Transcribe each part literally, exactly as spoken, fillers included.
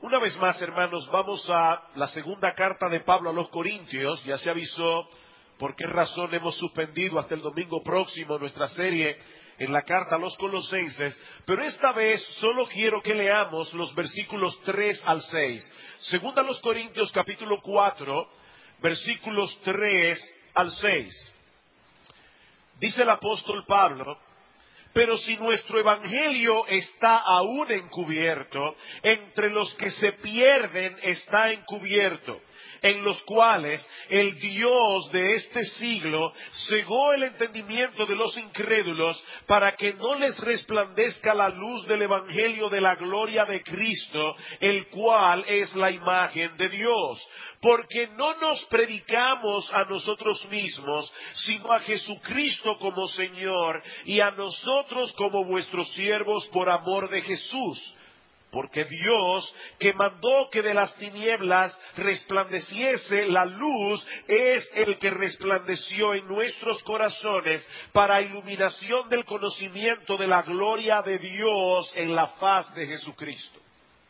Una vez más, hermanos, vamos a la segunda carta de Pablo a los Corintios. Ya se avisó por qué razón hemos suspendido hasta el domingo próximo nuestra serie en la carta a los Colosenses, pero esta vez solo quiero que leamos los versículos tres al seis. Segunda a los Corintios, capítulo cuatro, versículos tres al seis. Dice el apóstol Pablo: pero si nuestro evangelio está aún encubierto, entre los que se pierden está encubierto, en los cuales el Dios de este siglo cegó el entendimiento de los incrédulos para que no les resplandezca la luz del evangelio de la gloria de Cristo, el cual es la imagen de Dios. Porque no nos predicamos a nosotros mismos, sino a Jesucristo como Señor, y a nosotros como vuestros siervos por amor de Jesús. Porque Dios, que mandó que de las tinieblas resplandeciese la luz, es el que resplandeció en nuestros corazones para iluminación del conocimiento de la gloria de Dios en la faz de Jesucristo.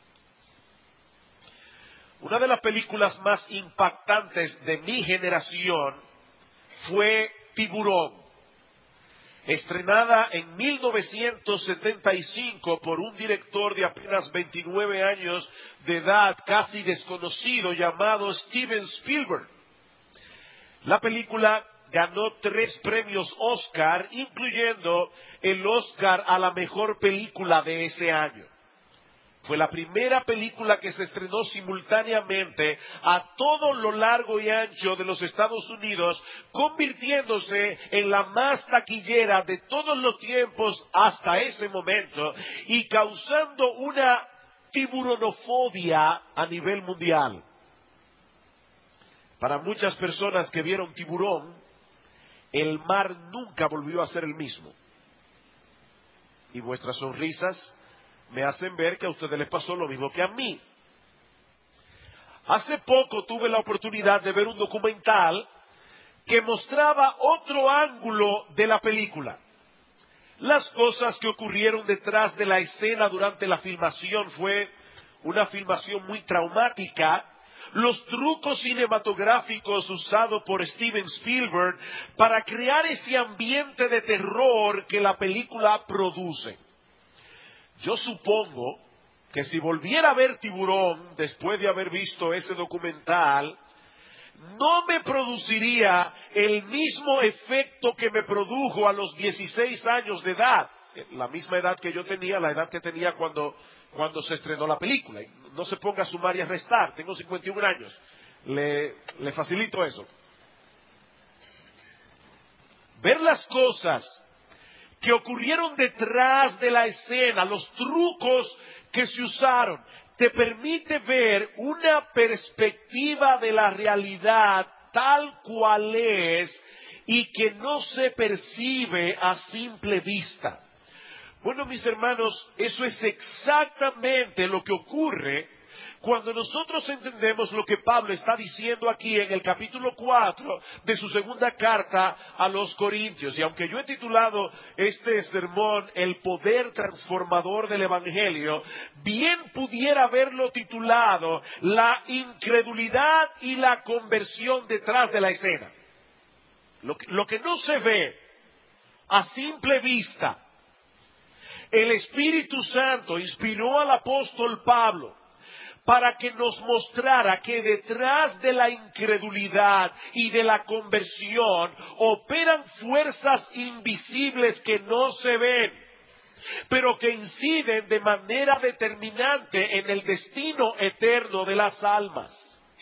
Una de las películas más impactantes de mi generación fue Tiburón, estrenada en mil novecientos setenta y cinco por un director de apenas veintinueve años de edad, casi desconocido, llamado Steven Spielberg. La película ganó tres premios Oscar, incluyendo el Oscar a la mejor película de ese año. Fue la primera película que se estrenó simultáneamente a todo lo largo y ancho de los Estados Unidos, convirtiéndose en la más taquillera de todos los tiempos hasta ese momento y causando una tiburonofobia a nivel mundial. Para muchas personas que vieron Tiburón, el mar nunca volvió a ser el mismo. Y vuestras sonrisas me hacen ver que a ustedes les pasó lo mismo que a mí. Hace poco tuve la oportunidad de ver un documental que mostraba otro ángulo de la película. Las cosas que ocurrieron detrás de la escena durante la filmación fue una filmación muy traumática. Los trucos cinematográficos usados por Steven Spielberg para crear ese ambiente de terror que la película produce. Yo supongo que si volviera a ver Tiburón después de haber visto ese documental, no me produciría el mismo efecto que me produjo a los dieciséis años de edad. La misma edad que yo tenía, la edad que tenía cuando, cuando se estrenó la película. No se ponga a sumar y a restar, tengo cincuenta y un años. Le, le facilito eso. Ver las cosas que ocurrieron detrás de la escena, los trucos que se usaron, te permite ver una perspectiva de la realidad tal cual es y que no se percibe a simple vista. Bueno, mis hermanos, eso es exactamente lo que ocurre cuando nosotros entendemos lo que Pablo está diciendo aquí en el capítulo cuatro de su segunda carta a los Corintios. Y aunque yo he titulado este sermón El poder transformador del Evangelio, bien pudiera haberlo titulado La incredulidad y la conversión detrás de la escena. Lo que, lo que no se ve a simple vista. El Espíritu Santo inspiró al apóstol Pablo para que nos mostrara que detrás de la incredulidad y de la conversión operan fuerzas invisibles que no se ven, pero que inciden de manera determinante en el destino eterno de las almas.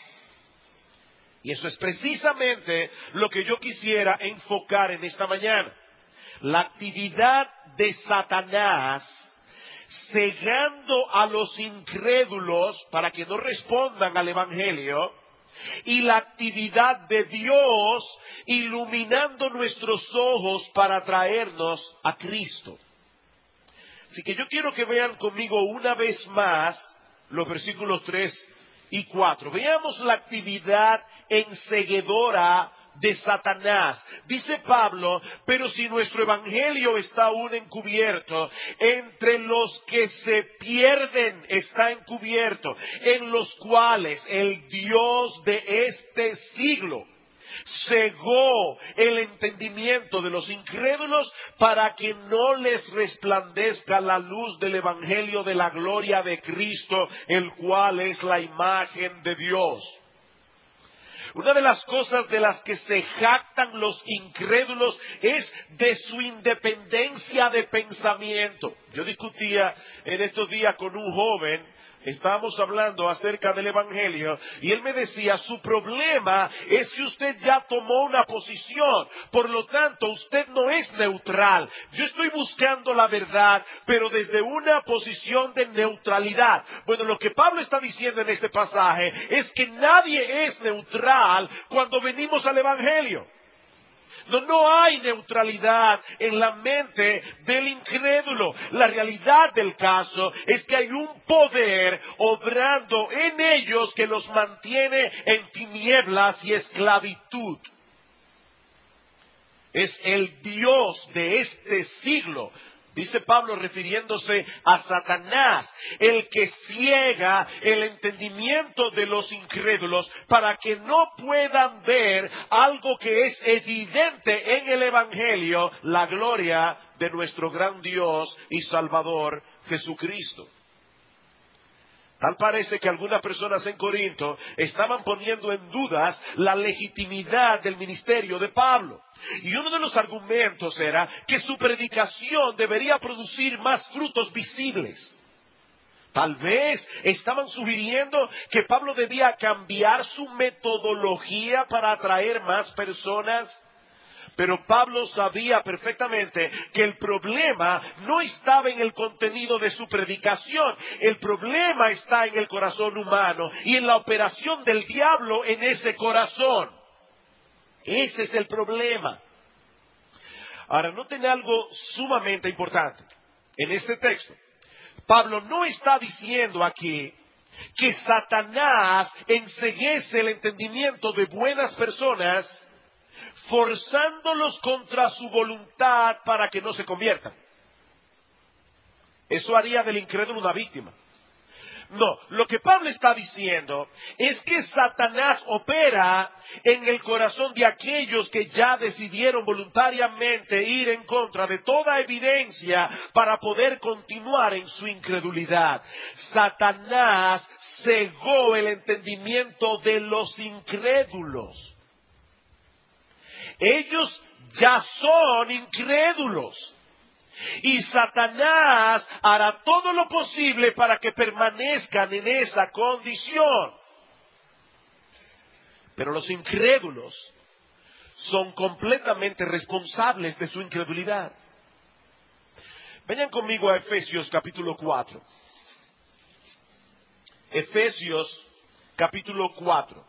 Y eso es precisamente lo que yo quisiera enfocar en esta mañana. La actividad de Satanás cegando a los incrédulos para que no respondan al Evangelio, y la actividad de Dios iluminando nuestros ojos para traernos a Cristo. Así que yo quiero que vean conmigo una vez más los versículos tres y cuatro. Veamos la actividad enceguedora de Satanás. Dice Pablo, pero si nuestro evangelio está aún encubierto, entre los que se pierden está encubierto, en los cuales el Dios de este siglo cegó el entendimiento de los incrédulos para que no les resplandezca la luz del evangelio de la gloria de Cristo, el cual es la imagen de Dios. Una de las cosas de las que se jactan los incrédulos es de su independencia de pensamiento. Yo discutía en estos días con un joven. Estábamos hablando acerca del evangelio y él me decía, su problema es que usted ya tomó una posición, por lo tanto usted no es neutral. Yo estoy buscando la verdad, pero desde una posición de neutralidad. Bueno, lo que Pablo está diciendo en este pasaje es que nadie es neutral cuando venimos al evangelio. No, no hay neutralidad en la mente del incrédulo. La realidad del caso es que hay un poder obrando en ellos que los mantiene en tinieblas y esclavitud. Es el Dios de este siglo, dice Pablo refiriéndose a Satanás, el que ciega el entendimiento de los incrédulos para que no puedan ver algo que es evidente en el evangelio, la gloria de nuestro gran Dios y Salvador Jesucristo. Tal parece que algunas personas en Corinto estaban poniendo en dudas la legitimidad del ministerio de Pablo. Y uno de los argumentos era que su predicación debería producir más frutos visibles. Tal vez estaban sugiriendo que Pablo debía cambiar su metodología para atraer más personas. Pero Pablo sabía perfectamente que el problema no estaba en el contenido de su predicación. El problema está en el corazón humano y en la operación del diablo en ese corazón. Ese es el problema. Ahora, noten algo sumamente importante en este texto. Pablo no está diciendo aquí que Satanás enceguece el entendimiento de buenas personas, forzándolos contra su voluntad para que no se conviertan. Eso haría del incrédulo una víctima. No, lo que Pablo está diciendo es que Satanás opera en el corazón de aquellos que ya decidieron voluntariamente ir en contra de toda evidencia para poder continuar en su incredulidad. Satanás cegó el entendimiento de los incrédulos. Ellos ya son incrédulos. Y Satanás hará todo lo posible para que permanezcan en esa condición. Pero los incrédulos son completamente responsables de su incredulidad. Vayan conmigo a Efesios capítulo cuatro. Efesios capítulo cuatro.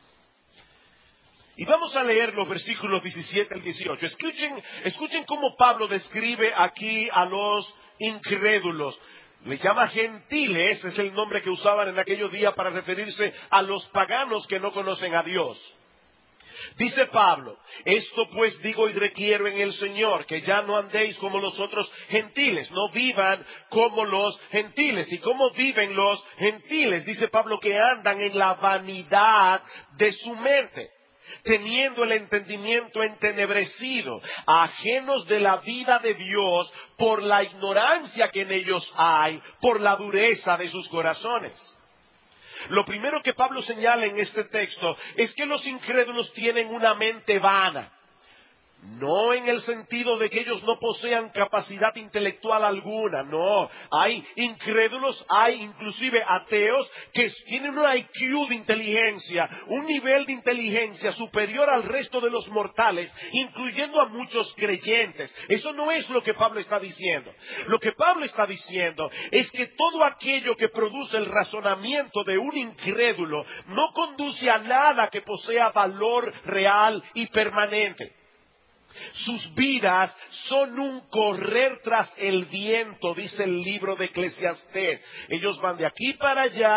Y vamos a leer los versículos diecisiete al dieciocho. Escuchen, escuchen cómo Pablo describe aquí a los incrédulos. Le llama gentiles, es el nombre que usaban en aquellos días para referirse a los paganos que no conocen a Dios. Dice Pablo, esto pues digo y requiero en el Señor, que ya no andéis como los otros gentiles, no vivan como los gentiles. ¿Y cómo viven los gentiles? Dice Pablo que andan en la vanidad de su mente, teniendo el entendimiento entenebrecido, ajenos de la vida de Dios por la ignorancia que en ellos hay, por la dureza de sus corazones. Lo primero que Pablo señala en este texto es que los incrédulos tienen una mente vana. No en el sentido de que ellos no posean capacidad intelectual alguna, no. Hay incrédulos, hay inclusive ateos que tienen un I Q de inteligencia, un nivel de inteligencia superior al resto de los mortales, incluyendo a muchos creyentes. Eso no es lo que Pablo está diciendo. Lo que Pablo está diciendo es que todo aquello que produce el razonamiento de un incrédulo no conduce a nada que posea valor real y permanente. Sus vidas son un correr tras el viento, dice el libro de Eclesiastés. Ellos van de aquí para allá,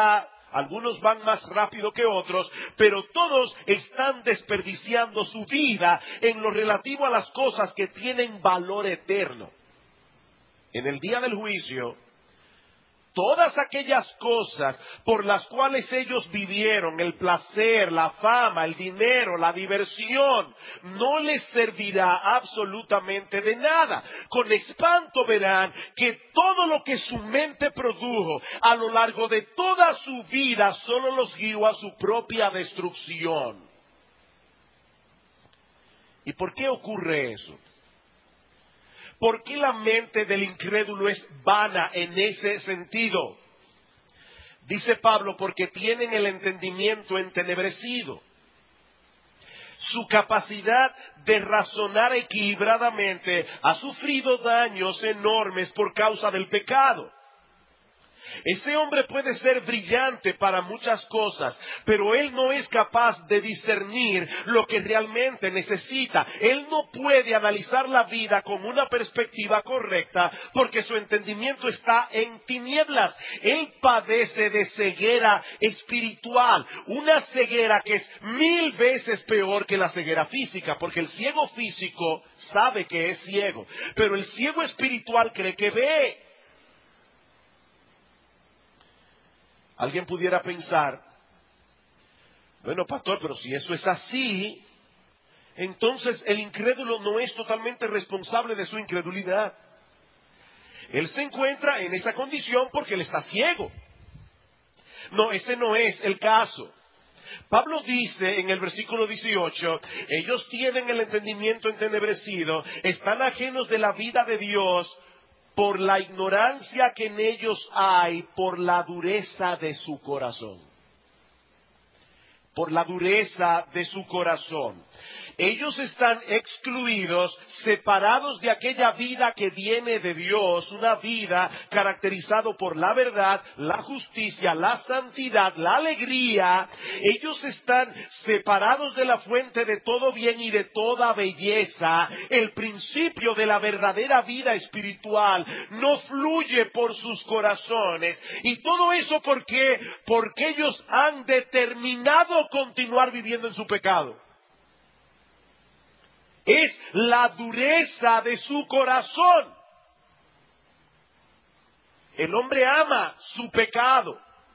algunos van más rápido que otros, pero todos están desperdiciando su vida en lo relativo a las cosas que tienen valor eterno. En el día del juicio, todas aquellas cosas por las cuales ellos vivieron, el placer, la fama, el dinero, la diversión, no les servirá absolutamente de nada. Con espanto verán que todo lo que su mente produjo a lo largo de toda su vida solo los guió a su propia destrucción. ¿Y por qué ocurre eso? ¿Por qué la mente del incrédulo es vana en ese sentido? Dice Pablo, porque tienen el entendimiento entenebrecido. Su capacidad de razonar equilibradamente ha sufrido daños enormes por causa del pecado. Ese hombre puede ser brillante para muchas cosas, pero él no es capaz de discernir lo que realmente necesita. Él no puede analizar la vida con una perspectiva correcta porque su entendimiento está en tinieblas. Él padece de ceguera espiritual, una ceguera que es mil veces peor que la ceguera física, porque el ciego físico sabe que es ciego, pero el ciego espiritual cree que ve. Alguien pudiera pensar, bueno, pastor, pero si eso es así, entonces el incrédulo no es totalmente responsable de su incredulidad. Él se encuentra en esa condición porque él está ciego. No, ese no es el caso. Pablo dice en el versículo dieciocho, ellos tienen el entendimiento entenebrecido, están ajenos de la vida de Dios, por la ignorancia que en ellos hay, por la dureza de su corazón. Por la dureza de su corazón. Ellos están excluidos, separados de aquella vida que viene de Dios, una vida caracterizada por la verdad, la justicia, la santidad, la alegría. Ellos están separados de la fuente de todo bien y de toda belleza. El principio de la verdadera vida espiritual no fluye por sus corazones. Y todo eso, ¿por qué? Porque ellos han determinado continuar viviendo en su pecado. Es la dureza de su corazón. El hombre ama su pecado.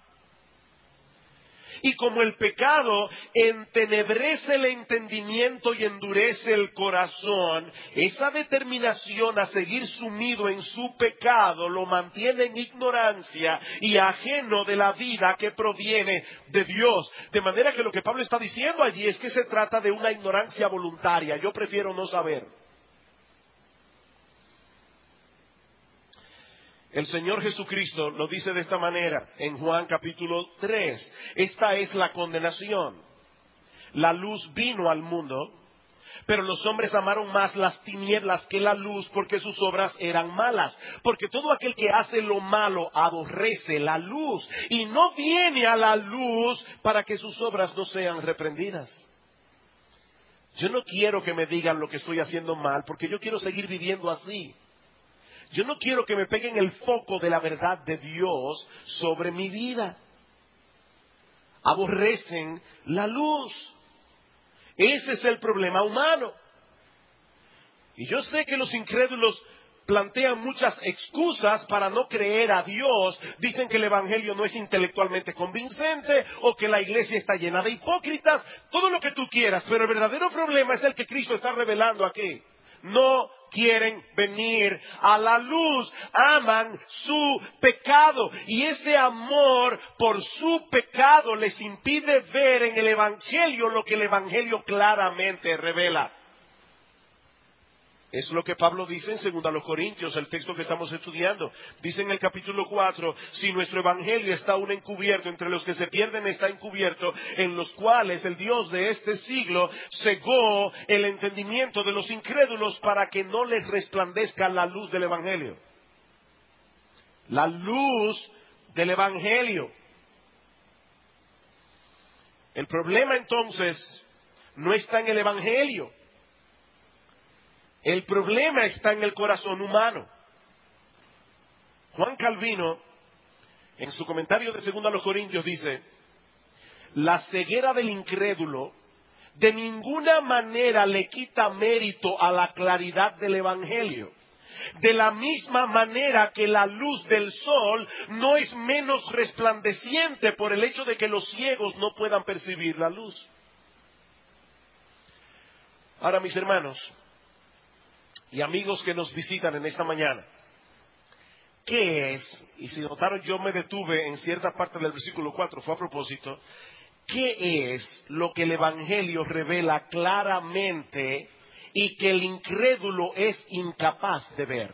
Y como el pecado entenebrece el entendimiento y endurece el corazón, esa determinación a seguir sumido en su pecado lo mantiene en ignorancia y ajeno de la vida que proviene de Dios. De manera que lo que Pablo está diciendo allí es que se trata de una ignorancia voluntaria. Yo prefiero no saber. El Señor Jesucristo lo dice de esta manera en Juan capítulo tres. Esta es la condenación. La luz vino al mundo, pero los hombres amaron más las tinieblas que la luz porque sus obras eran malas. Porque todo aquel que hace lo malo aborrece la luz y no viene a la luz para que sus obras no sean reprendidas. Yo no quiero que me digan lo que estoy haciendo mal porque yo quiero seguir viviendo así. Yo no quiero que me peguen el foco de la verdad de Dios sobre mi vida. Aborrecen la luz. Ese es el problema humano. Y yo sé que los incrédulos plantean muchas excusas para no creer a Dios. Dicen que el evangelio no es intelectualmente convincente o que la iglesia está llena de hipócritas. Todo lo que tú quieras, pero el verdadero problema es el que Cristo está revelando aquí. No quieren venir a la luz, aman su pecado y ese amor por su pecado les impide ver en el evangelio lo que el evangelio claramente revela. Es lo que Pablo dice en segunda los Corintios, el texto que estamos estudiando. Dice en el capítulo cuatro, si nuestro evangelio está aún encubierto, entre los que se pierden está encubierto, en los cuales el Dios de este siglo cegó el entendimiento de los incrédulos para que no les resplandezca la luz del evangelio. La luz del evangelio. El problema entonces no está en el evangelio. El problema está en el corazón humano. Juan Calvino en su comentario de Segunda a los Corintios dice, la ceguera del incrédulo de ninguna manera le quita mérito a la claridad del Evangelio. De la misma manera que la luz del sol no es menos resplandeciente por el hecho de que los ciegos no puedan percibir la luz. Ahora, mis hermanos y amigos que nos visitan en esta mañana, ¿qué es? Y si notaron, yo me detuve en cierta parte del versículo cuatro, fue a propósito. ¿Qué es lo que el Evangelio revela claramente y que el incrédulo es incapaz de ver?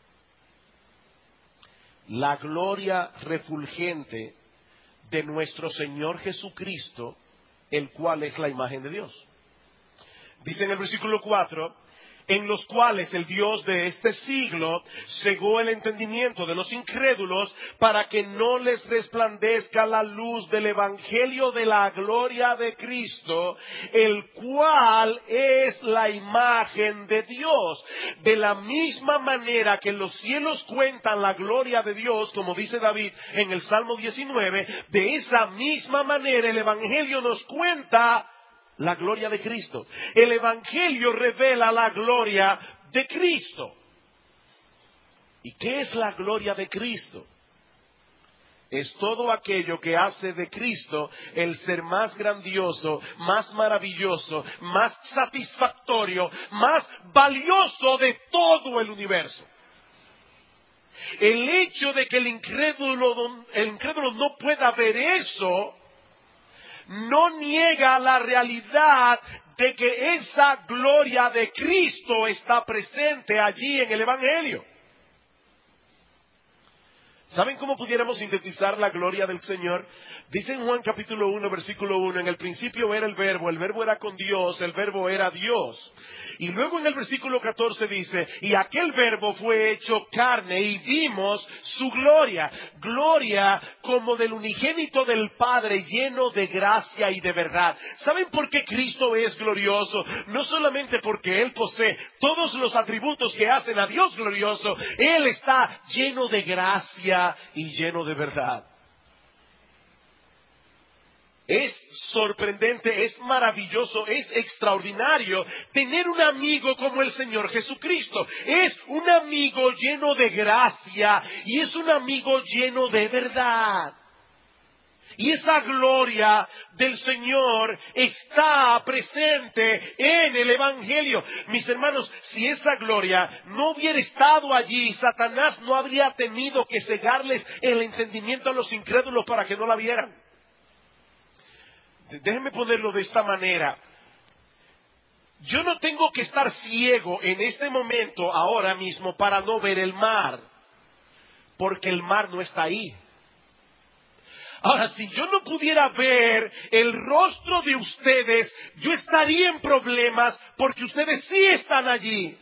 La gloria refulgente de nuestro Señor Jesucristo, el cual es la imagen de Dios. Dice en el versículo cuatro, en los cuales el Dios de este siglo cegó el entendimiento de los incrédulos para que no les resplandezca la luz del Evangelio de la gloria de Cristo, el cual es la imagen de Dios. De la misma manera que los cielos cuentan la gloria de Dios, como dice David en el Salmo diecinueve, de esa misma manera el Evangelio nos cuenta la gloria de Cristo. El Evangelio revela la gloria de Cristo. ¿Y qué es la gloria de Cristo? Es todo aquello que hace de Cristo el ser más grandioso, más maravilloso, más satisfactorio, más valioso de todo el universo. El hecho de que el incrédulo, el incrédulo no pueda ver eso, no niega la realidad de que esa gloria de Cristo está presente allí en el Evangelio. ¿Saben cómo pudiéramos sintetizar la gloria del Señor? Dice en Juan capítulo uno, versículo uno, en el principio era el verbo, el verbo era con Dios, el verbo era Dios. Y luego en el versículo catorce dice, y aquel verbo fue hecho carne y vimos su gloria. Gloria como del unigénito del Padre, lleno de gracia y de verdad. ¿Saben por qué Cristo es glorioso? No solamente porque Él posee todos los atributos que hacen a Dios glorioso, Él está lleno de gracia y lleno de verdad. Es sorprendente, es maravilloso, es extraordinario tener un amigo como el Señor Jesucristo. Es un amigo lleno de gracia y es un amigo lleno de verdad. Y esa gloria del Señor está presente en el Evangelio. Mis hermanos, si esa gloria no hubiera estado allí, Satanás no habría tenido que cegarles el entendimiento a los incrédulos para que no la vieran. Déjenme ponerlo de esta manera. Yo no tengo que estar ciego en este momento, ahora mismo, para no ver el mar, porque el mar no está ahí. Ahora, si yo no pudiera ver el rostro de ustedes, yo estaría en problemas porque ustedes sí están allí.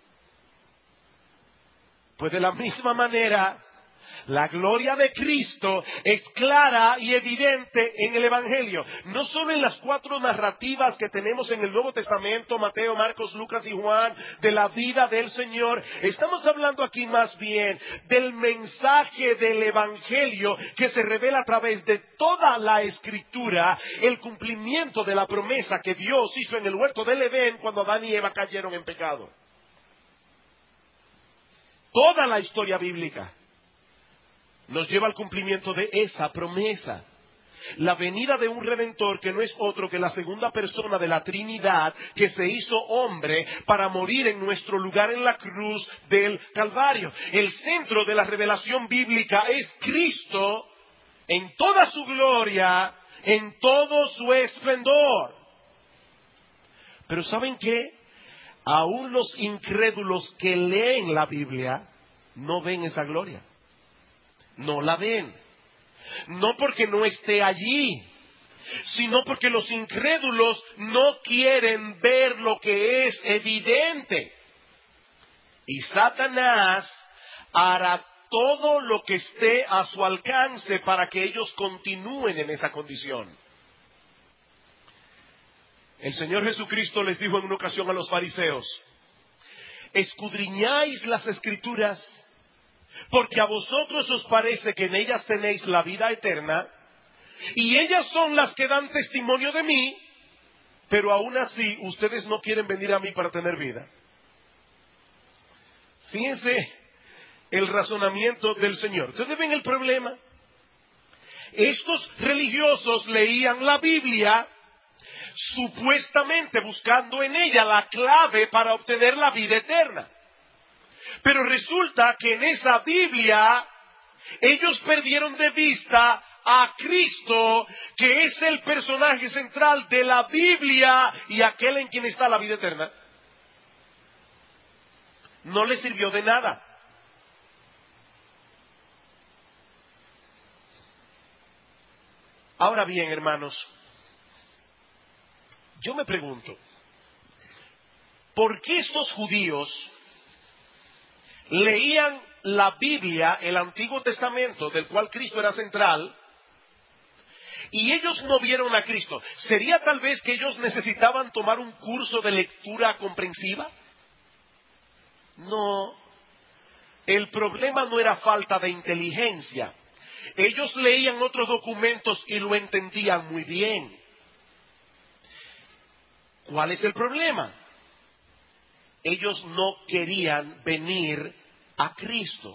Pues de la misma manera, la gloria de Cristo es clara y evidente en el Evangelio. No solo en las cuatro narrativas que tenemos en el Nuevo Testamento, Mateo, Marcos, Lucas y Juan, de la vida del Señor. Estamos hablando aquí más bien del mensaje del Evangelio que se revela a través de toda la Escritura, el cumplimiento de la promesa que Dios hizo en el huerto del Edén cuando Adán y Eva cayeron en pecado. Toda la historia bíblica nos lleva al cumplimiento de esa promesa. La venida de un Redentor que no es otro que la segunda persona de la Trinidad que se hizo hombre para morir en nuestro lugar en la cruz del Calvario. El centro de la revelación bíblica es Cristo en toda su gloria, en todo su esplendor. Pero ¿saben qué? Aún los incrédulos que leen la Biblia no ven esa gloria. No la ven. No porque no esté allí, sino porque los incrédulos no quieren ver lo que es evidente. Y Satanás hará todo lo que esté a su alcance para que ellos continúen en esa condición. El Señor Jesucristo les dijo en una ocasión a los fariseos: escudriñáis las Escrituras porque a vosotros os parece que en ellas tenéis la vida eterna, y ellas son las que dan testimonio de mí, pero aún así ustedes no quieren venir a mí para tener vida. Fíjense el razonamiento del Señor. ¿Ustedes ven el problema? Estos religiosos leían la Biblia supuestamente buscando en ella la clave para obtener la vida eterna. Pero resulta que en esa Biblia ellos perdieron de vista a Cristo, que es el personaje central de la Biblia y aquel en quien está la vida eterna. No les sirvió de nada. Ahora bien, hermanos, yo me pregunto, ¿por qué estos judíos leían la Biblia, el Antiguo Testamento, del cual Cristo era central, y ellos no vieron a Cristo? ¿Sería tal vez que ellos necesitaban tomar un curso de lectura comprensiva? No. El problema no era falta de inteligencia. Ellos leían otros documentos y lo entendían muy bien. ¿Cuál es el problema? Ellos no querían venir a Cristo.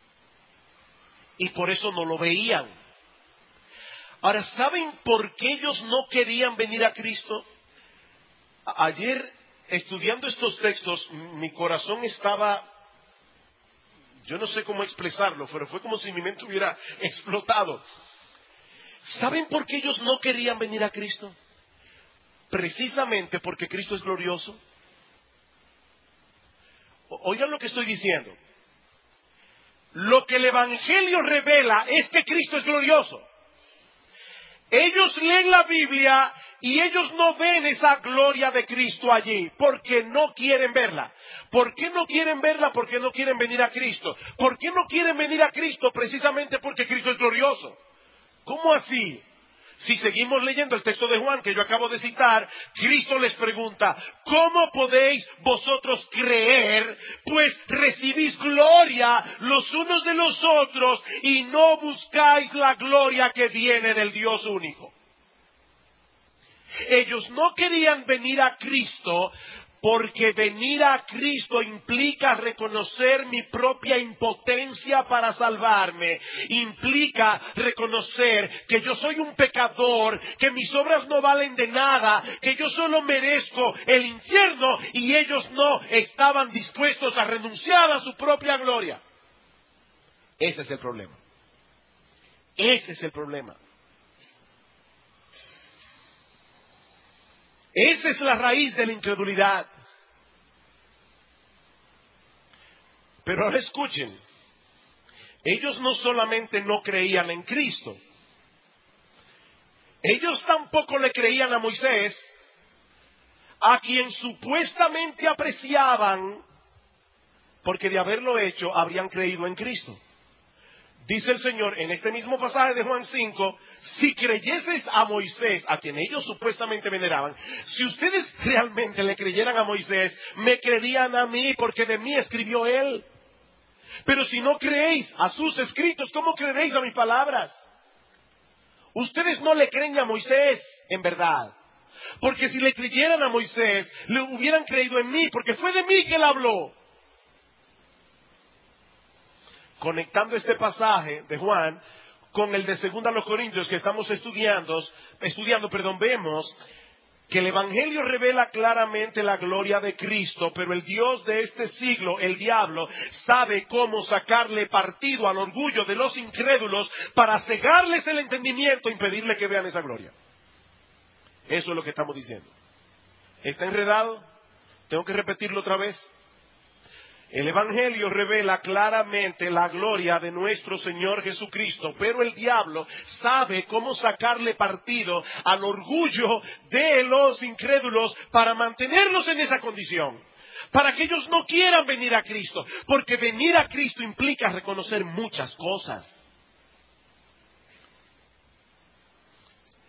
Y por eso no lo veían. Ahora, ¿saben por qué ellos no querían venir a Cristo? Ayer, estudiando estos textos, mi corazón estaba, yo no sé cómo expresarlo, pero fue como si mi mente hubiera explotado. ¿Saben por qué ellos no querían venir a Cristo? Precisamente porque Cristo es glorioso. Oigan lo que estoy diciendo. Lo que el Evangelio revela es que Cristo es glorioso. Ellos leen la Biblia y ellos no ven esa gloria de Cristo allí, porque no quieren verla. ¿Por qué no quieren verla? Porque no quieren venir a Cristo. ¿Por qué no quieren venir a Cristo? Precisamente porque Cristo es glorioso. ¿Cómo así? Si seguimos leyendo el texto de Juan que yo acabo de citar, Cristo les pregunta, ¿cómo podéis vosotros creer, pues recibís gloria los unos de los otros y no buscáis la gloria que viene del Dios único? Ellos no querían venir a Cristo porque venir a Cristo implica reconocer mi propia impotencia para salvarme. Implica reconocer que yo soy un pecador, que mis obras no valen de nada, que yo solo merezco el infierno y ellos no estaban dispuestos a renunciar a su propia gloria. Ese es el problema. Ese es el problema. Esa es la raíz de la incredulidad. Pero ahora escuchen, ellos no solamente no creían en Cristo, ellos tampoco le creían a Moisés, a quien supuestamente apreciaban, porque de haberlo hecho habrían creído en Cristo. Dice el Señor en este mismo pasaje de Juan cinco, si creyeses a Moisés, a quien ellos supuestamente veneraban, si ustedes realmente le creyeran a Moisés, me creerían a mí, porque de mí escribió él. Pero si no creéis a sus escritos, ¿cómo creeréis a mis palabras? Ustedes no le creen a Moisés, en verdad. Porque si le creyeran a Moisés, le hubieran creído en mí, porque fue de mí que él habló. Conectando este pasaje de Juan con el de Segunda a los Corintios que estamos estudiando, estudiando, perdón, vemos que el Evangelio revela claramente la gloria de Cristo, pero el Dios de este siglo, el diablo, sabe cómo sacarle partido al orgullo de los incrédulos para cegarles el entendimiento e impedirle que vean esa gloria. Eso es lo que estamos diciendo. ¿Está enredado? ¿Tengo que repetirlo otra vez? El Evangelio revela claramente la gloria de nuestro Señor Jesucristo, pero el diablo sabe cómo sacarle partido al orgullo de los incrédulos para mantenerlos en esa condición, para que ellos no quieran venir a Cristo, porque venir a Cristo implica reconocer muchas cosas.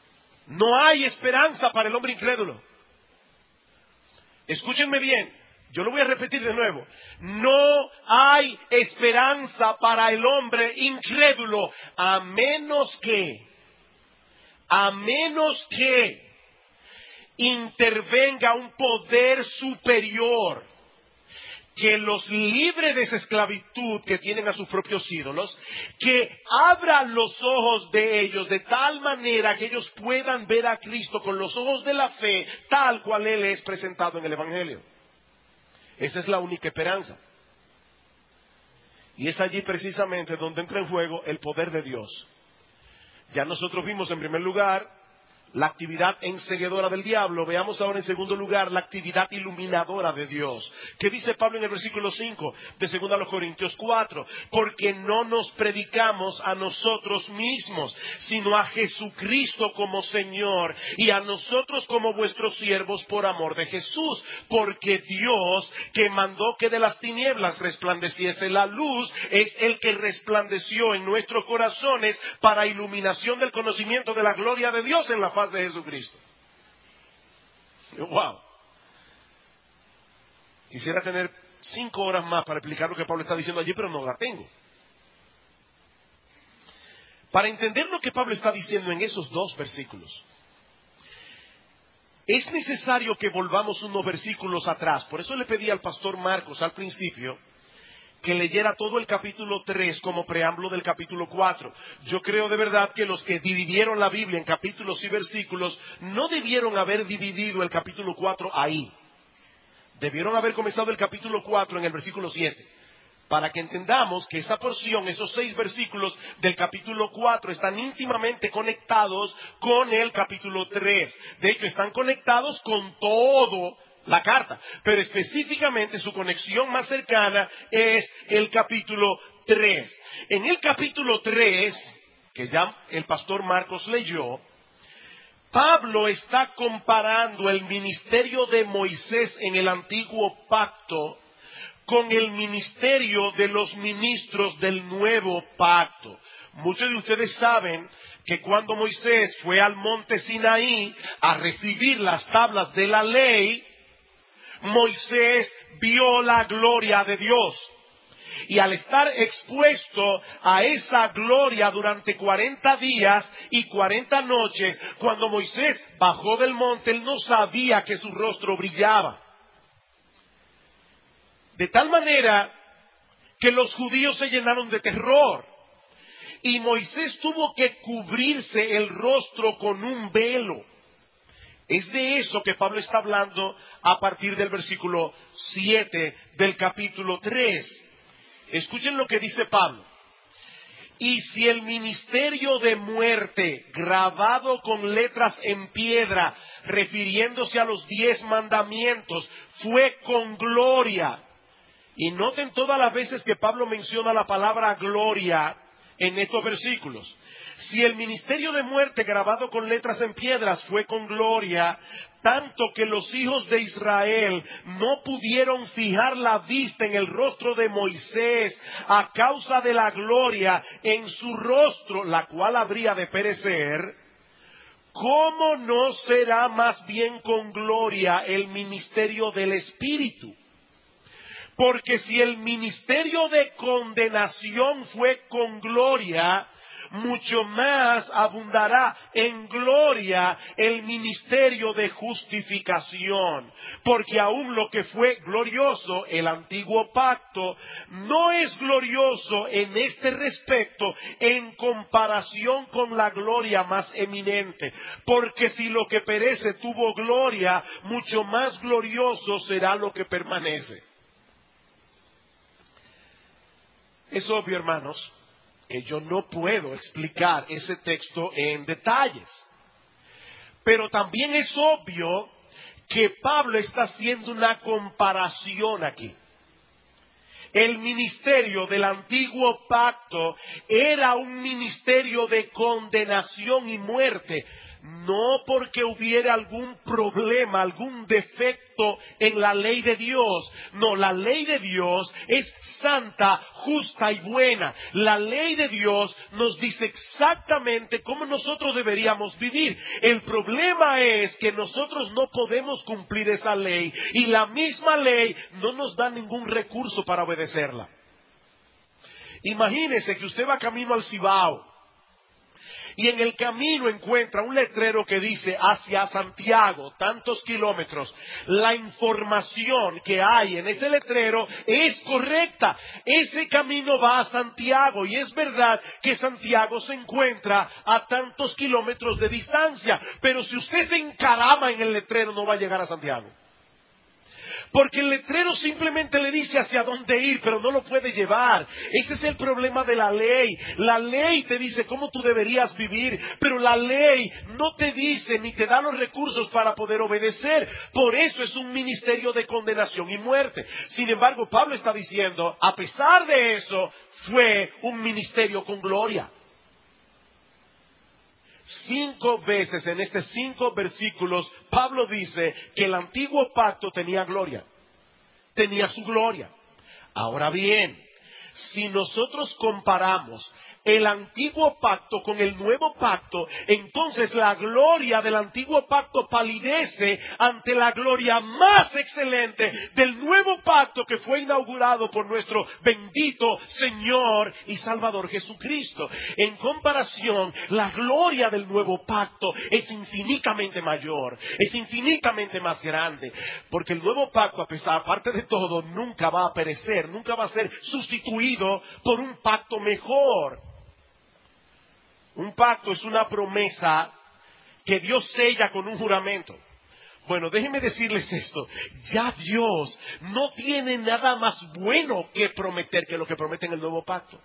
No hay esperanza para el hombre incrédulo. Escúchenme bien. Yo lo voy a repetir de nuevo. No hay esperanza para el hombre incrédulo, a menos que, a menos que intervenga un poder superior que los libre de esa esclavitud que tienen a sus propios ídolos, que abra los ojos de ellos de tal manera que ellos puedan ver a Cristo con los ojos de la fe, tal cual Él es presentado en el Evangelio. Esa es la única esperanza. Y es allí precisamente donde entra en juego el poder de Dios. Ya nosotros vimos en primer lugar la actividad enceguedora del diablo. Veamos ahora en segundo lugar la actividad iluminadora de Dios. ¿Qué dice Pablo en el versículo cinco de segunda a los Corintios cuatro? Porque no nos predicamos a nosotros mismos, sino a Jesucristo como Señor, y a nosotros como vuestros siervos por amor de Jesús. Porque Dios, que mandó que de las tinieblas resplandeciese la luz, es el que resplandeció en nuestros corazones para iluminación del conocimiento de la gloria de Dios en la faz de Jesucristo. Wow. Quisiera tener cinco horas más para explicar lo que Pablo está diciendo allí, pero no la tengo. Para entender lo que Pablo está diciendo en esos dos versículos, es necesario que volvamos unos versículos atrás. Por eso le pedí al pastor Marcos al principio que leyera todo el capítulo tres como preámbulo del capítulo cuatro. Yo creo de verdad que los que dividieron la Biblia en capítulos y versículos no debieron haber dividido el capítulo cuatro ahí. Debieron haber comenzado el capítulo cuatro en el versículo siete. Para que entendamos que esa porción, esos seis versículos del capítulo cuatro están íntimamente conectados con el capítulo tres. De hecho, están conectados con todo la carta, pero específicamente su conexión más cercana es el capítulo tres. En el capítulo tres, que ya el pastor Marcos leyó, Pablo está comparando el ministerio de Moisés en el antiguo pacto con el ministerio de los ministros del nuevo pacto. Muchos de ustedes saben que cuando Moisés fue al monte Sinaí a recibir las tablas de la ley, Moisés vio la gloria de Dios. Y al estar expuesto a esa gloria durante cuarenta días y cuarenta noches, cuando Moisés bajó del monte, él no sabía que su rostro brillaba. De tal manera que los judíos se llenaron de terror. Y Moisés tuvo que cubrirse el rostro con un velo. Es de eso que Pablo está hablando a partir del versículo siete del capítulo tres. Escuchen lo que dice Pablo. Y si el ministerio de muerte, grabado con letras en piedra, refiriéndose a los diez mandamientos, fue con gloria. Y noten todas las veces que Pablo menciona la palabra gloria en estos versículos. Si el ministerio de muerte grabado con letras en piedras fue con gloria, tanto que los hijos de Israel no pudieron fijar la vista en el rostro de Moisés a causa de la gloria en su rostro, la cual habría de perecer, ¿cómo no será más bien con gloria el ministerio del Espíritu? Porque si el ministerio de condenación fue con gloria, mucho más abundará en gloria el ministerio de justificación. Porque aún lo que fue glorioso, el antiguo pacto, no es glorioso en este respecto en comparación con la gloria más eminente. Porque si lo que perece tuvo gloria, mucho más glorioso será lo que permanece. Es obvio, hermanos, que yo no puedo explicar ese texto en detalles. Pero también es obvio que Pablo está haciendo una comparación aquí. El ministerio del antiguo pacto era un ministerio de condenación y muerte. No porque hubiera algún problema, algún defecto en la ley de Dios. No, la ley de Dios es santa, justa y buena. La ley de Dios nos dice exactamente cómo nosotros deberíamos vivir. El problema es que nosotros no podemos cumplir esa ley y la misma ley no nos da ningún recurso para obedecerla. Imagínese que usted va camino al Cibao y en el camino encuentra un letrero que dice hacia Santiago, tantos kilómetros. La información que hay en ese letrero es correcta. Ese camino va a Santiago y es verdad que Santiago se encuentra a tantos kilómetros de distancia. Pero si usted se encarama en el letrero no va a llegar a Santiago. Porque el letrero simplemente le dice hacia dónde ir, pero no lo puede llevar. Ese es el problema de la ley. La ley te dice cómo tú deberías vivir, pero la ley no te dice ni te da los recursos para poder obedecer. Por eso es un ministerio de condenación y muerte. Sin embargo, Pablo está diciendo, a pesar de eso, fue un ministerio con gloria. Cinco veces en estos cinco versículos, Pablo dice que el antiguo pacto tenía gloria. Tenía su gloria. Ahora bien, si nosotros comparamos el antiguo pacto con el nuevo pacto, entonces la gloria del antiguo pacto palidece ante la gloria más excelente del nuevo pacto que fue inaugurado por nuestro bendito Señor y Salvador Jesucristo. En comparación, la gloria del nuevo pacto es infinitamente mayor, es infinitamente más grande, porque el nuevo pacto, a pesar, aparte de todo, nunca va a perecer, nunca va a ser sustituido por un pacto mejor. Un pacto es una promesa que Dios sella con un juramento. Bueno, déjenme decirles esto. Ya Dios no tiene nada más bueno que prometer que lo que promete en el nuevo pacto.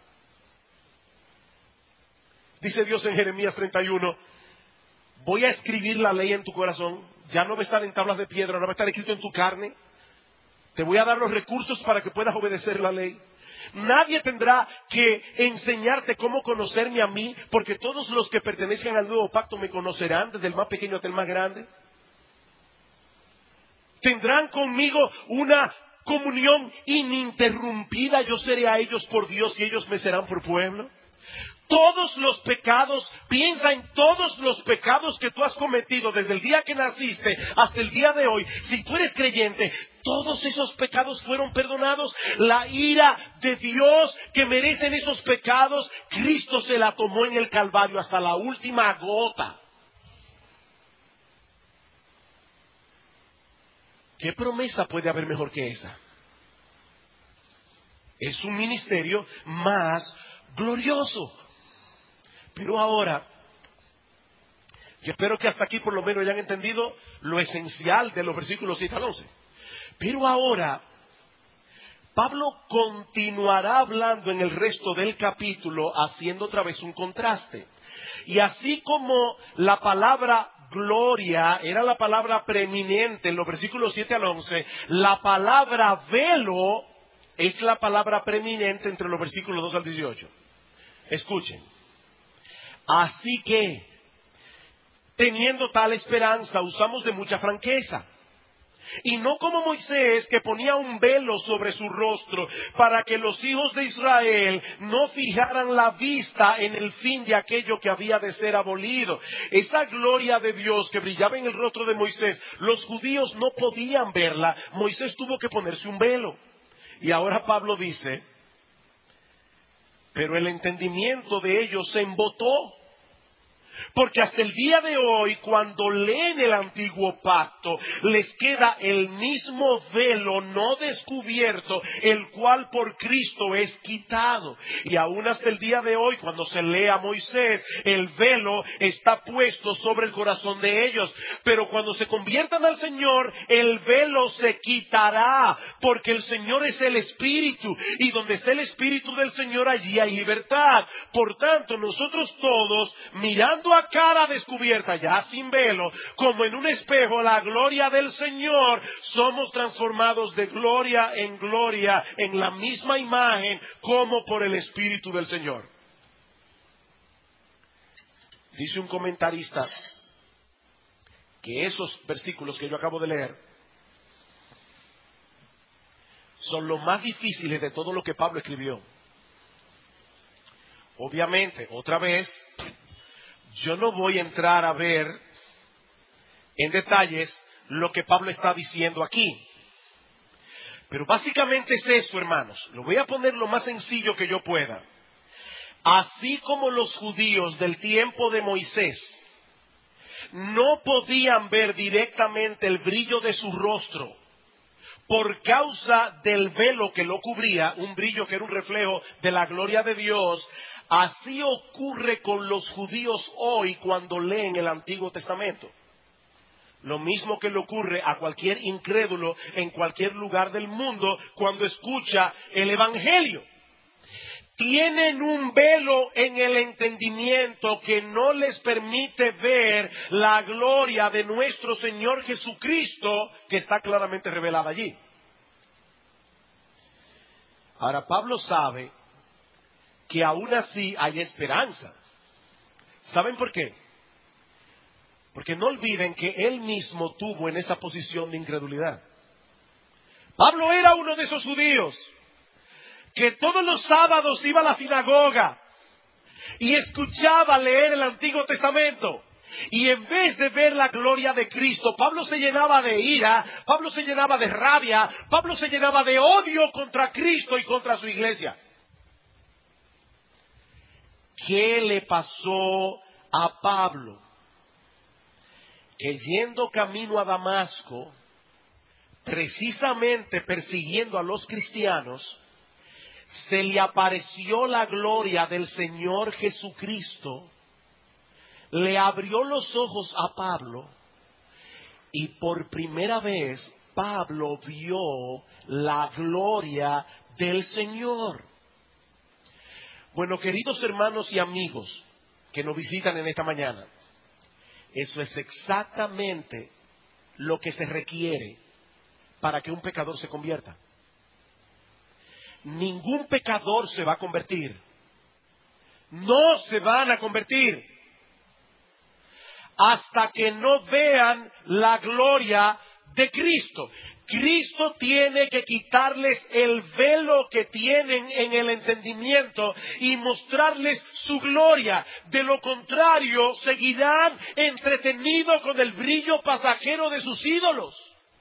Dice Dios en Jeremías treinta y uno, voy a escribir la ley en tu corazón. Ya no va a estar en tablas de piedra, no va a estar escrito en tu carne. Te voy a dar los recursos para que puedas obedecer la ley. Nadie tendrá que enseñarte cómo conocerme a mí, porque todos los que pertenecen al nuevo pacto me conocerán, desde el más pequeño hasta el más grande. Tendrán conmigo una comunión ininterrumpida, yo seré a ellos por Dios y ellos me serán por pueblo. Todos los pecados, piensa en todos los pecados que tú has cometido desde el día que naciste hasta el día de hoy. Si tú eres creyente, todos esos pecados fueron perdonados. La ira de Dios que merecen esos pecados, Cristo se la tomó en el Calvario hasta la última gota. ¿Qué promesa puede haber mejor que esa? Es un ministerio más glorioso. Pero ahora, yo espero que hasta aquí por lo menos hayan entendido lo esencial de los versículos siete al once. Pero ahora, Pablo continuará hablando en el resto del capítulo, haciendo otra vez un contraste. Y así como la palabra gloria era la palabra preeminente en los versículos siete al once, la palabra velo es la palabra preeminente entre los versículos dos al dieciocho. Escuchen. Así que, teniendo tal esperanza, usamos de mucha franqueza. Y no como Moisés, que ponía un velo sobre su rostro para que los hijos de Israel no fijaran la vista en el fin de aquello que había de ser abolido. Esa gloria de Dios que brillaba en el rostro de Moisés, los judíos no podían verla. Moisés tuvo que ponerse un velo. Y ahora Pablo dice, pero el entendimiento de ellos se embotó. Porque hasta el día de hoy, cuando leen el antiguo pacto, les queda el mismo velo no descubierto, el cual por Cristo es quitado. Y aún hasta el día de hoy, cuando se lee a Moisés, el velo está puesto sobre el corazón de ellos. Pero cuando se conviertan al Señor, el velo se quitará, porque el Señor es el Espíritu. Y donde está el Espíritu del Señor, allí hay libertad. Por tanto, nosotros todos, mirando mirando a cara descubierta, ya sin velo, como en un espejo, la gloria del Señor, somos transformados de gloria en gloria, en la misma imagen, como por el Espíritu del Señor. Dice un comentarista que esos versículos que yo acabo de leer son los más difíciles de todo lo que Pablo escribió. Obviamente, otra vez, yo no voy a entrar a ver en detalles lo que Pablo está diciendo aquí. Pero básicamente es eso, hermanos. Lo voy a poner lo más sencillo que yo pueda. Así como los judíos del tiempo de Moisés no podían ver directamente el brillo de su rostro por causa del velo que lo cubría, un brillo que era un reflejo de la gloria de Dios, así ocurre con los judíos hoy cuando leen el Antiguo Testamento. Lo mismo que le ocurre a cualquier incrédulo en cualquier lugar del mundo cuando escucha el Evangelio. Tienen un velo en el entendimiento que no les permite ver la gloria de nuestro Señor Jesucristo, que está claramente revelada allí. Ahora, Pablo sabe que aún así hay esperanza. ¿Saben por qué? Porque no olviden que él mismo tuvo en esa posición de incredulidad. Pablo era uno de esos judíos que todos los sábados iba a la sinagoga y escuchaba leer el Antiguo Testamento. Y en vez de ver la gloria de Cristo, Pablo se llenaba de ira, Pablo se llenaba de rabia, Pablo se llenaba de odio contra Cristo y contra su iglesia. ¿Qué le pasó a Pablo? Que yendo camino a Damasco, precisamente persiguiendo a los cristianos, se le apareció la gloria del Señor Jesucristo, le abrió los ojos a Pablo y por primera vez Pablo vio la gloria del Señor. Bueno, queridos hermanos y amigos que nos visitan en esta mañana, eso es exactamente lo que se requiere para que un pecador se convierta. Ningún pecador se va a convertir. No se van a convertir hasta que no vean la gloria de Cristo. Cristo tiene que quitarles el velo que tienen en el entendimiento y mostrarles su gloria. De lo contrario, seguirán entretenidos con el brillo pasajero de sus ídolos.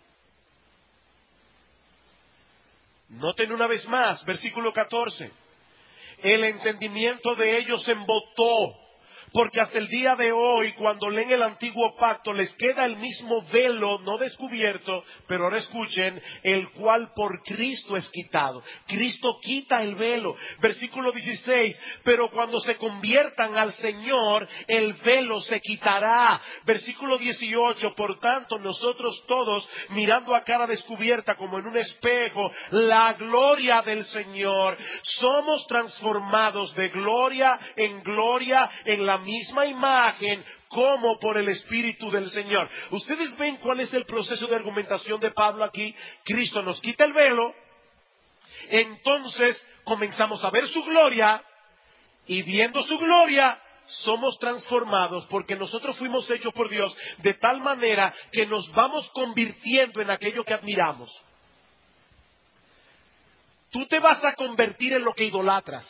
Noten una vez más, versículo catorce. El entendimiento de ellos se embotó, porque hasta el día de hoy, cuando leen el antiguo pacto, les queda el mismo velo, no descubierto, pero ahora escuchen, el cual por Cristo es quitado. Cristo quita el velo. Versículo dieciséis, pero cuando se conviertan al Señor, el velo se quitará. Versículo dieciocho, por tanto, nosotros todos, mirando a cara descubierta como en un espejo, la gloria del Señor, somos transformados de gloria en gloria en la misma imagen como por el Espíritu del Señor. ¿Ustedes ven cuál es el proceso de argumentación de Pablo aquí? Cristo nos quita el velo, entonces comenzamos a ver su gloria y viendo su gloria somos transformados porque nosotros fuimos hechos por Dios de tal manera que nos vamos convirtiendo en aquello que admiramos. Tú te vas a convertir en lo que idolatras.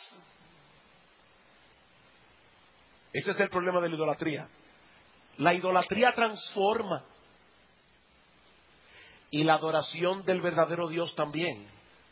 Ese es el problema de la idolatría. La idolatría transforma. Y la adoración del verdadero Dios también.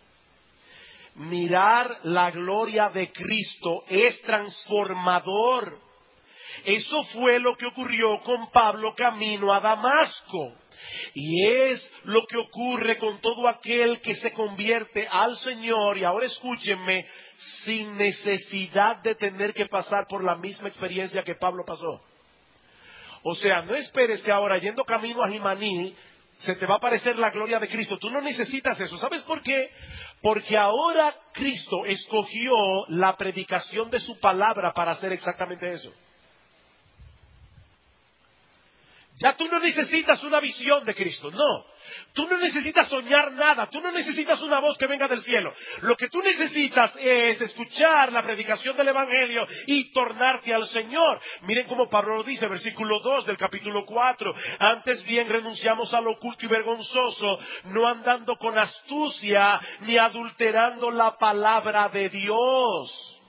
Mirar la gloria de Cristo es transformador. Eso fue lo que ocurrió con Pablo camino a Damasco. Y es lo que ocurre con todo aquel que se convierte al Señor. Y ahora escúchenme, sin necesidad de tener que pasar por la misma experiencia que Pablo pasó. O sea, no esperes que ahora yendo camino a Jimaní se te va a aparecer la gloria de Cristo. Tú no necesitas eso. ¿Sabes por qué? Porque ahora Cristo escogió la predicación de su palabra para hacer exactamente eso. Ya tú no necesitas una visión de Cristo, no. Tú no necesitas soñar nada, tú no necesitas una voz que venga del cielo. Lo que tú necesitas es escuchar la predicación del Evangelio y tornarte al Señor. Miren cómo Pablo lo dice, versículo dos del capítulo cuatro. Antes bien renunciamos a lo oculto y vergonzoso, no andando con astucia ni adulterando la palabra de Dios,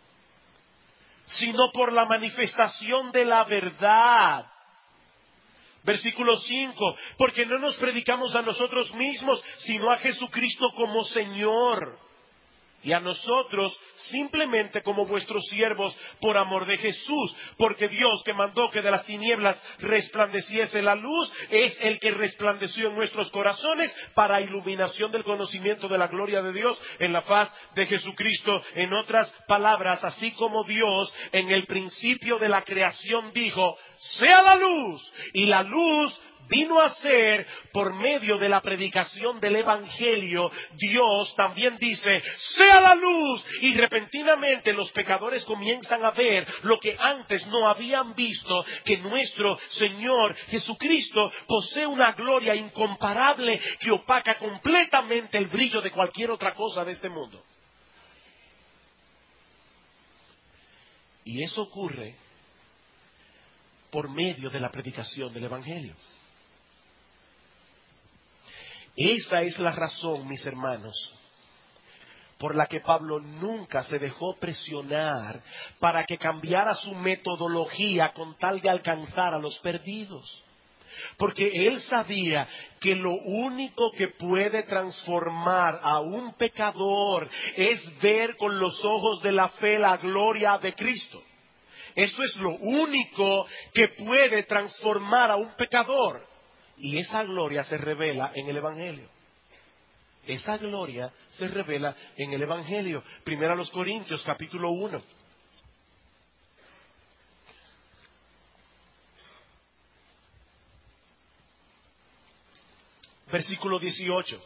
sino por la manifestación de la verdad. Versículo cinco, porque no nos predicamos a nosotros mismos, sino a Jesucristo como Señor, y a nosotros simplemente como vuestros siervos por amor de Jesús, porque Dios que mandó que de las tinieblas resplandeciese la luz, es el que resplandeció en nuestros corazones para iluminación del conocimiento de la gloria de Dios en la faz de Jesucristo. En otras palabras, así como Dios en el principio de la creación dijo, sea la luz, y la luz vino a ser por medio de la predicación del Evangelio, Dios también dice, sea la luz, y repentinamente los pecadores comienzan a ver lo que antes no habían visto, que nuestro Señor Jesucristo posee una gloria incomparable que opaca completamente el brillo de cualquier otra cosa de este mundo. Y eso ocurre por medio de la predicación del Evangelio. Esa es la razón, mis hermanos, por la que Pablo nunca se dejó presionar para que cambiara su metodología con tal de alcanzar a los perdidos. Porque él sabía que lo único que puede transformar a un pecador es ver con los ojos de la fe la gloria de Cristo. Eso es lo único que puede transformar a un pecador. Y esa gloria se revela en el Evangelio. Esa gloria se revela en el Evangelio. Primero a los Corintios, capítulo uno. Versículo dieciocho.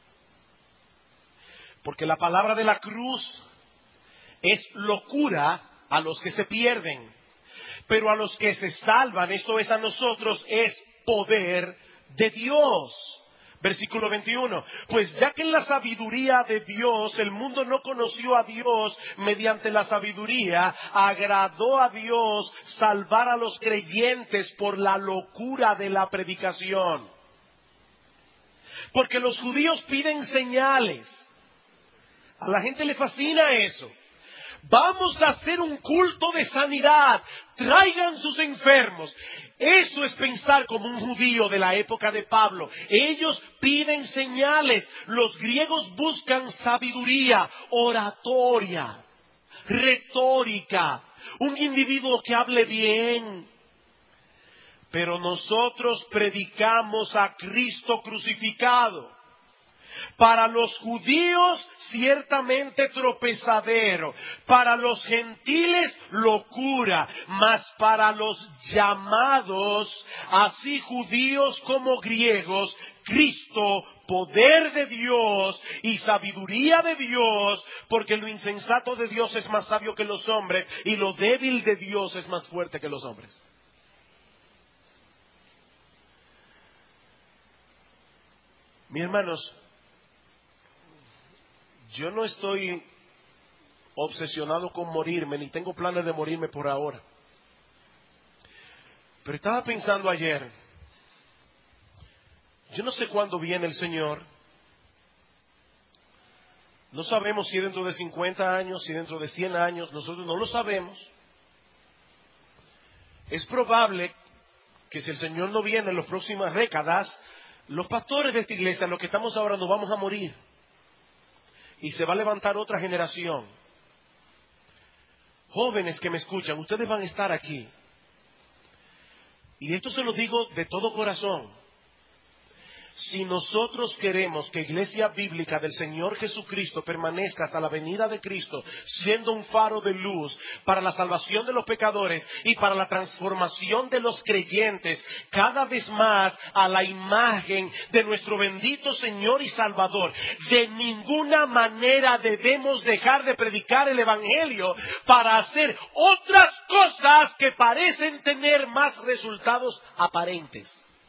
Porque la palabra de la cruz es locura a los que se pierden, pero a los que se salvan, esto es a nosotros, es poder de Dios. Versículo veintiuno. Pues ya que en la sabiduría de Dios el mundo no conoció a Dios mediante la sabiduría, agradó a Dios salvar a los creyentes por la locura de la predicación. Porque los judíos piden señales. A la gente le fascina eso. Vamos a hacer un culto de sanidad. Traigan sus enfermos. Eso es pensar como un judío de la época de Pablo. Ellos piden señales. Los griegos buscan sabiduría, oratoria, retórica, un individuo que hable bien. Pero nosotros predicamos a Cristo crucificado. Para los judíos ciertamente tropezadero, para los gentiles locura, mas para los llamados, así judíos como griegos, Cristo, poder de Dios y sabiduría de Dios, porque lo insensato de Dios es más sabio que los hombres y lo débil de Dios es más fuerte que los hombres. Mis hermanos, yo no estoy obsesionado con morirme, ni tengo planes de morirme por ahora. Pero estaba pensando ayer, yo no sé cuándo viene el Señor. No sabemos si dentro de cincuenta años, si dentro de cien años, nosotros no lo sabemos. Es probable que si el Señor no viene en las próximas décadas, los pastores de esta iglesia, los que estamos ahora, nos vamos a morir. Y se va a levantar otra generación. Jóvenes que me escuchan, ustedes van a estar aquí. Y esto se lo digo de todo corazón. Si nosotros queremos que Iglesia Bíblica del Señor Jesucristo permanezca hasta la venida de Cristo, siendo un faro de luz para la salvación de los pecadores y para la transformación de los creyentes, cada vez más a la imagen de nuestro bendito Señor y Salvador, de ninguna manera debemos dejar de predicar el Evangelio para hacer otras cosas que parecen tener más resultados aparentes.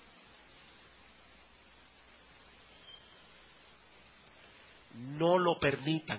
No lo permitan.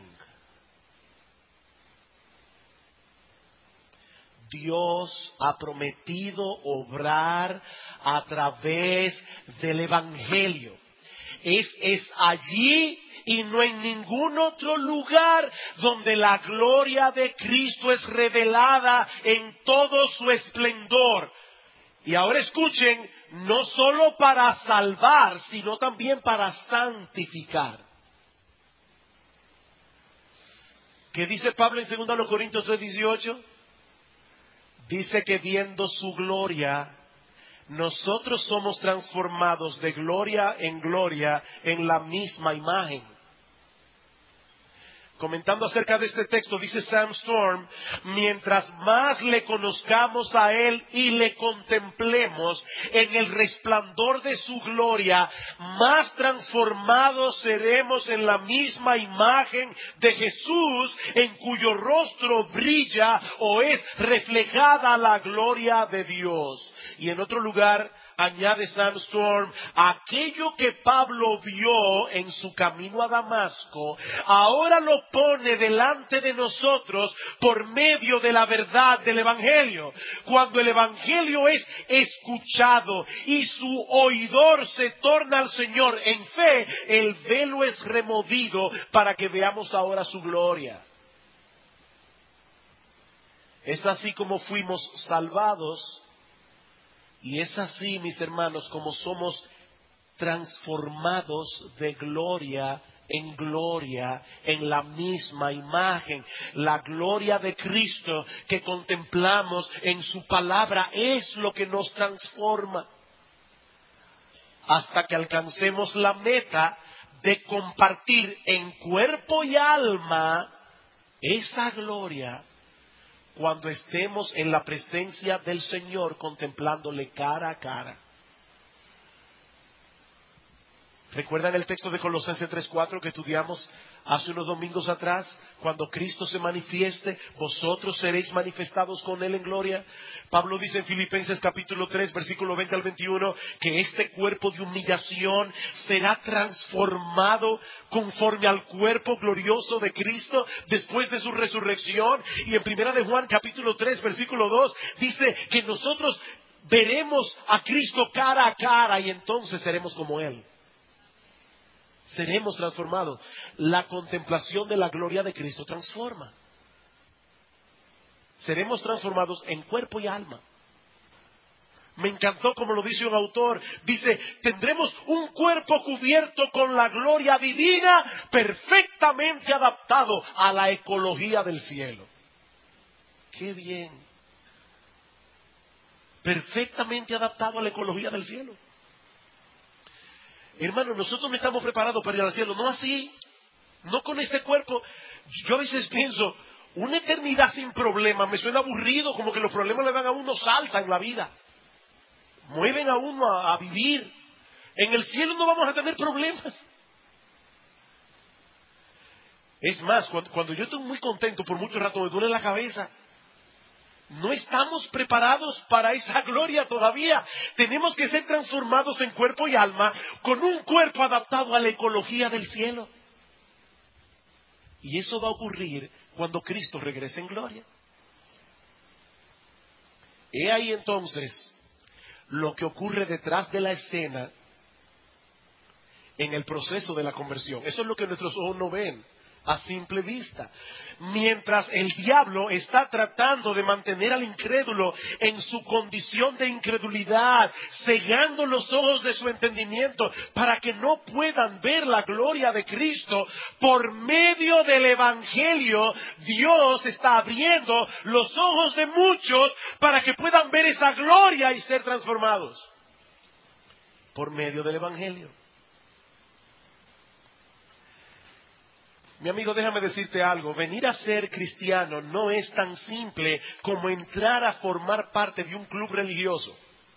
Dios ha prometido obrar a través del Evangelio. Es, es allí y no en ningún otro lugar donde la gloria de Cristo es revelada en todo su esplendor. Y ahora escuchen, no solo para salvar, sino también para santificar. ¿Qué dice Pablo en dos Corintios tres dieciocho? Dice que viendo su gloria, nosotros somos transformados de gloria en gloria en la misma imagen. Comentando acerca de este texto, dice Sam Storm, mientras más le conozcamos a Él y le contemplemos en el resplandor de su gloria, más transformados seremos en la misma imagen de Jesús, en cuyo rostro brilla o es reflejada la gloria de Dios. Y en otro lugar, añade Sam Storm, aquello que Pablo vio en su camino a Damasco, ahora lo pone delante de nosotros por medio de la verdad del Evangelio. Cuando el Evangelio es escuchado y su oidor se torna al Señor en fe, el velo es removido para que veamos ahora su gloria. Es así como fuimos salvados. Y es así, mis hermanos, como somos transformados de gloria en gloria, en la misma imagen. La gloria de Cristo que contemplamos en su palabra es lo que nos transforma. Hasta que alcancemos la meta de compartir en cuerpo y alma esa gloria, cuando estemos en la presencia del Señor contemplándole cara a cara. ¿Recuerdan el texto de Colosenses tres cuatro que estudiamos hace unos domingos atrás? Cuando Cristo se manifieste, vosotros seréis manifestados con Él en gloria. Pablo dice en Filipenses capítulo tres, versículo veinte al veintiuno, que este cuerpo de humillación será transformado conforme al cuerpo glorioso de Cristo después de su resurrección. Y en Primera de Juan capítulo tres, versículo dos, dice que nosotros veremos a Cristo cara a cara y entonces seremos como Él. Seremos transformados. La contemplación de la gloria de Cristo transforma. Seremos transformados en cuerpo y alma. Me encantó como lo dice un autor. Dice, tendremos un cuerpo cubierto con la gloria divina, perfectamente adaptado a la ecología del cielo. ¡Qué bien! Perfectamente adaptado a la ecología del cielo. Hermano, nosotros no estamos preparados para ir al cielo, no así, no con este cuerpo. Yo a veces pienso, una eternidad sin problemas me suena aburrido, como que los problemas le dan a uno salsa en la vida, mueven a uno a, a vivir. En el cielo no vamos a tener problemas. Es más, cuando, cuando yo estoy muy contento, por mucho rato me duele la cabeza. No estamos preparados para esa gloria todavía. Tenemos que ser transformados en cuerpo y alma, con un cuerpo adaptado a la ecología del cielo. Y eso va a ocurrir cuando Cristo regrese en gloria. He ahí entonces lo que ocurre detrás de la escena en el proceso de la conversión. Eso es lo que nuestros ojos no ven a simple vista. Mientras el diablo está tratando de mantener al incrédulo en su condición de incredulidad, cegando los ojos de su entendimiento para que no puedan ver la gloria de Cristo, por medio del Evangelio, Dios está abriendo los ojos de muchos para que puedan ver esa gloria y ser transformados. Por medio del Evangelio. Mi amigo, déjame decirte algo. Venir a ser cristiano no es tan simple como entrar a formar parte de un club religioso.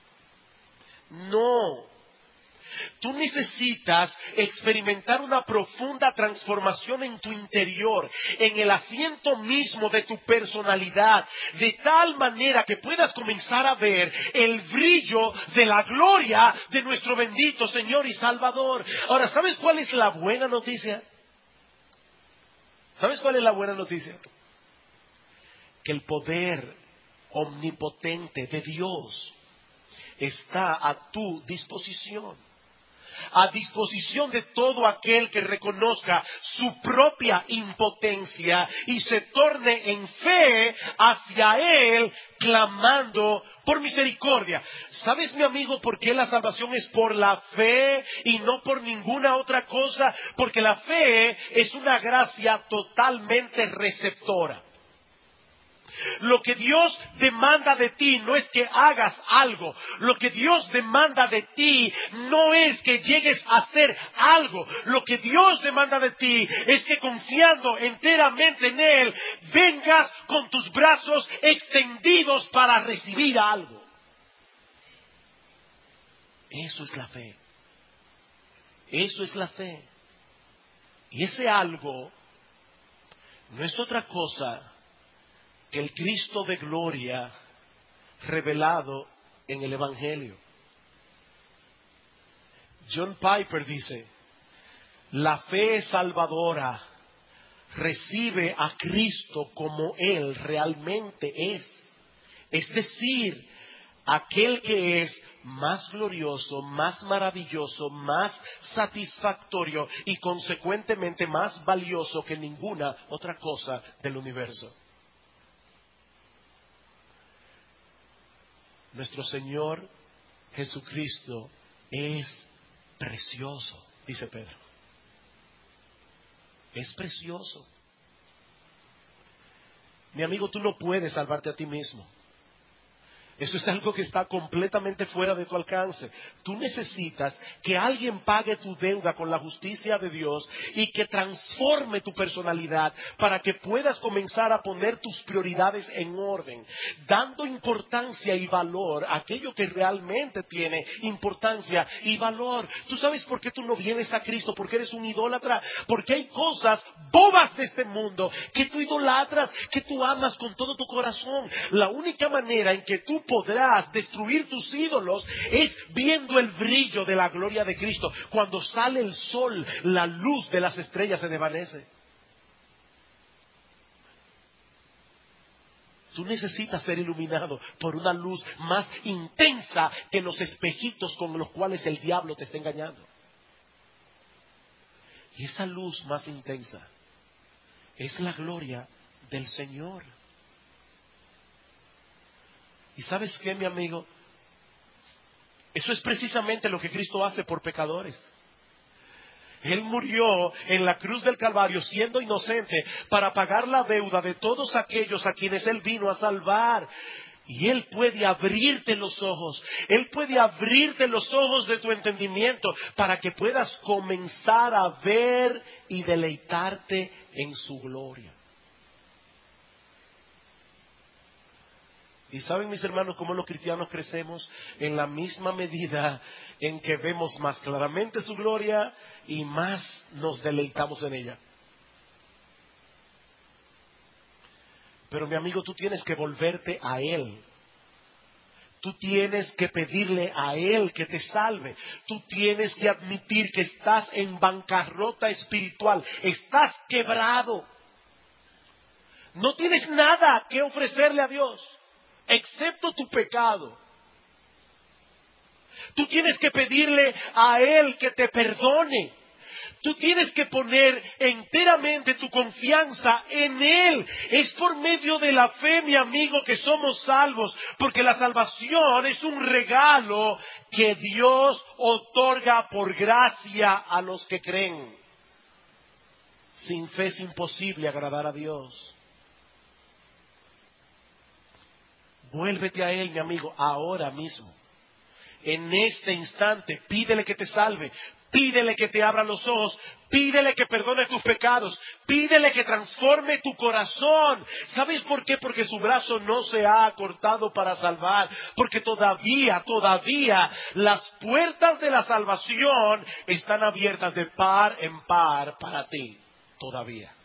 No. Tú necesitas experimentar una profunda transformación en tu interior, en el asiento mismo de tu personalidad, de tal manera que puedas comenzar a ver el brillo de la gloria de nuestro bendito Señor y Salvador. Ahora, ¿sabes cuál es la buena noticia? ¿Sabes cuál es la buena noticia? Que el poder omnipotente de Dios está a tu disposición. A disposición de todo aquel que reconozca su propia impotencia y se torne en fe hacia Él, clamando por misericordia. ¿Sabes, mi amigo, por qué la salvación es por la fe y no por ninguna otra cosa? Porque la fe es una gracia totalmente receptora. Lo que Dios demanda de ti no es que hagas algo. Lo que Dios demanda de ti no es que llegues a hacer algo. Lo que Dios demanda de ti es que confiando enteramente en Él, vengas con tus brazos extendidos para recibir algo. Eso es la fe. Eso es la fe. Y ese algo no es otra cosa que el Cristo de gloria revelado en el Evangelio. John Piper dice, la fe salvadora recibe a Cristo como Él realmente es. Es decir, aquel que es más glorioso, más maravilloso, más satisfactorio y consecuentemente más valioso que ninguna otra cosa del universo. Nuestro Señor Jesucristo es precioso, dice Pedro. Es precioso. Mi amigo, tú no puedes salvarte a ti mismo. Eso es algo que está completamente fuera de tu alcance. Tú necesitas que alguien pague tu deuda con la justicia de Dios y que transforme tu personalidad para que puedas comenzar a poner tus prioridades en orden, dando importancia y valor a aquello que realmente tiene importancia y valor. ¿Tú sabes por qué tú no vienes a Cristo? Porque eres un idólatra. Porque hay cosas bobas de este mundo que tú idolatras, que tú amas con todo tu corazón. La única manera en que tú podrás destruir tus ídolos es viendo el brillo de la gloria de Cristo. Cuando sale el sol, la luz de las estrellas se desvanece. Tú necesitas ser iluminado por una luz más intensa que los espejitos con los cuales el diablo te está engañando. Y esa luz más intensa es la gloria del Señor. ¿Y sabes qué, mi amigo? Eso es precisamente lo que Cristo hace por pecadores. Él murió en la cruz del Calvario siendo inocente para pagar la deuda de todos aquellos a quienes Él vino a salvar. Y Él puede abrirte los ojos. Él puede abrirte los ojos de tu entendimiento para que puedas comenzar a ver y deleitarte en su gloria. Y saben, mis hermanos, cómo los cristianos crecemos en la misma medida en que vemos más claramente su gloria y más nos deleitamos en ella. Pero mi amigo, tú tienes que volverte a Él. Tú tienes que pedirle a Él que te salve. Tú tienes que admitir que estás en bancarrota espiritual. Estás quebrado. No tienes nada que ofrecerle a Dios, excepto tu pecado. Tú tienes que pedirle a Él que te perdone. Tú tienes que poner enteramente tu confianza en Él. Es por medio de la fe, mi amigo, que somos salvos. Porque la salvación es un regalo que Dios otorga por gracia a los que creen. Sin fe es imposible agradar a Dios. Vuélvete a Él, mi amigo, ahora mismo. En este instante, pídele que te salve. Pídele que te abra los ojos, pídele que perdone tus pecados, pídele que transforme tu corazón. ¿Sabes por qué? Porque su brazo no se ha acortado para salvar, porque todavía, todavía las puertas de la salvación están abiertas de par en par para ti, todavía.